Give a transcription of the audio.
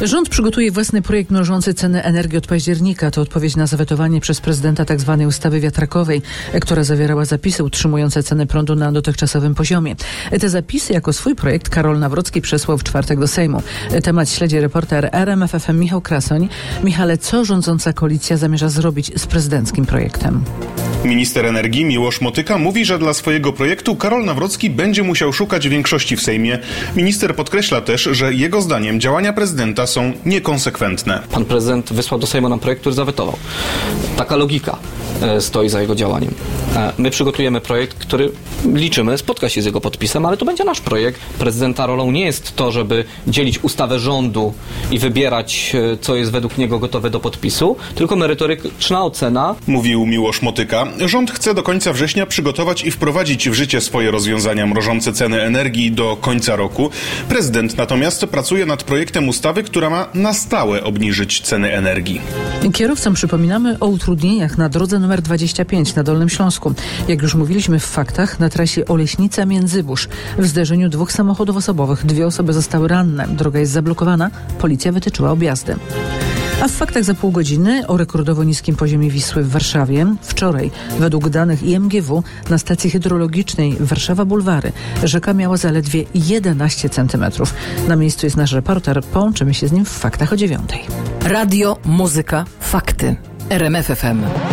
Rząd przygotuje własny projekt mrożący ceny energii od października. To odpowiedź na zawetowanie przez prezydenta tzw. ustawy wiatrakowej, która zawierała zapisy utrzymujące ceny prądu na dotychczasowym poziomie. Te zapisy jako swój projekt Karol Nawrocki przesłał w czwartek do Sejmu. Temat śledzi reporter RMF FM Michał Krasoń. Michale, co rządząca koalicja zamierza zrobić z prezydenckim projektem? Minister energii Miłosz Motyka mówi, że dla swojego projektu Karol Nawrocki będzie musiał szukać większości w Sejmie. Minister podkreśla też, że jego zdaniem działania prezydenta są niekonsekwentne. Pan prezydent wysłał do Sejmu nam projekt, który zawetował. Taka logika stoi za jego działaniem. My przygotujemy projekt, który liczymy, spotka się z jego podpisem, ale to będzie nasz projekt. Prezydenta rolą nie jest to, żeby dzielić ustawę rządu i wybierać, co jest według niego gotowe do podpisu, tylko merytoryczna ocena. Mówił Miłosz Motyka. Rząd chce do końca września przygotować i wprowadzić w życie swoje rozwiązania mrożące ceny energii do końca roku. Prezydent natomiast pracuje nad projektem ustawy, która ma na stałe obniżyć ceny energii. Kierowcom przypominamy o utrudnieniach na drodze nr 25 na Dolnym Śląsku. Jak już mówiliśmy w faktach, na trasie Oleśnica-Międzybórz w zderzeniu dwóch samochodów osobowych 2 osoby zostały ranne. Droga jest zablokowana. Policja wytyczyła objazdy. A w faktach za pół godziny o rekordowo niskim poziomie Wisły w Warszawie. Wczoraj, według danych IMGW, na stacji hydrologicznej Warszawa Bulwary rzeka miała zaledwie 11 cm. Na miejscu jest nasz reporter. Połączymy się z nim w faktach o 9:00. Radio, muzyka, fakty. RMF FM.